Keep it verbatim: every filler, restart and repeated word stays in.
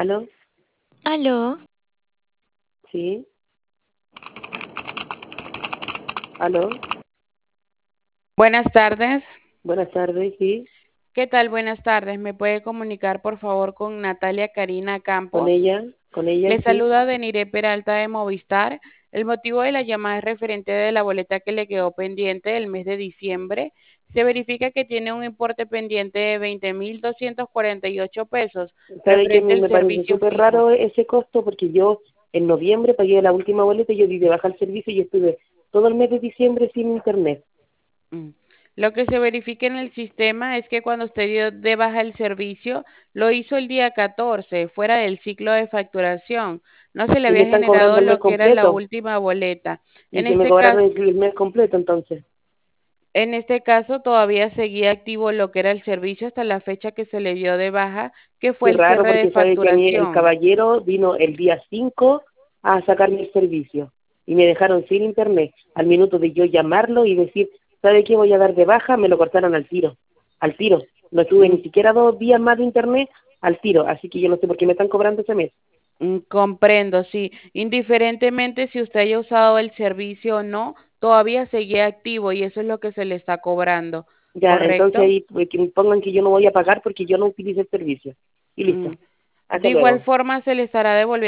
¿Aló? Aló, Sí. ¿Aló? Buenas tardes. Buenas tardes, sí. ¿Qué tal? Buenas tardes. ¿Me puede comunicar, por favor, con Natalia Karina Con Campos? ella, con ella, Le sí. saluda Deniré Peralta de Movistar. El motivo de la llamada es referente de la boleta que le quedó pendiente del mes de diciembre. Se verifica que tiene un importe pendiente de veinte mil doscientos cuarenta y ocho pesos Sabe que a referente mí al me parece servicio súper fijo. raro ese costo porque yo en noviembre pagué la última boleta y yo di de baja el servicio y estuve todo el mes de diciembre sin internet. Mm. Lo que se verifica en el sistema es que cuando usted dio de baja el servicio, lo hizo el día catorce, fuera del ciclo de facturación. No se le Y me había están cobrando generado el mes lo que era la completo. última boleta. Y En que me este cobraron caso, el, el mes completo entonces. en este caso todavía seguía activo lo que era el servicio hasta la fecha que se le dio de baja, que fue Qué el raro cierre de porque sabe que a mí el facturación. caballero vino el día cinco a sacarme el servicio y me dejaron sin internet. Al minuto de yo llamarlo y decir, ¿sabe qué voy a dar de baja? Me lo cortaron al tiro, al tiro. No tuve Mm, ni siquiera dos días más de internet al tiro, así que yo no sé por qué me están cobrando ese mes. mm, comprendo, sí. Indiferentemente si usted haya usado el servicio o no, todavía seguía activo y eso es lo que se le está cobrando, Ya, entonces ¿correcto? ahí pues, que me pongan que yo no voy a pagar porque yo no utilicé el servicio. Y listo. Mm. De Hasta igual luego. forma, se le estará devolviendo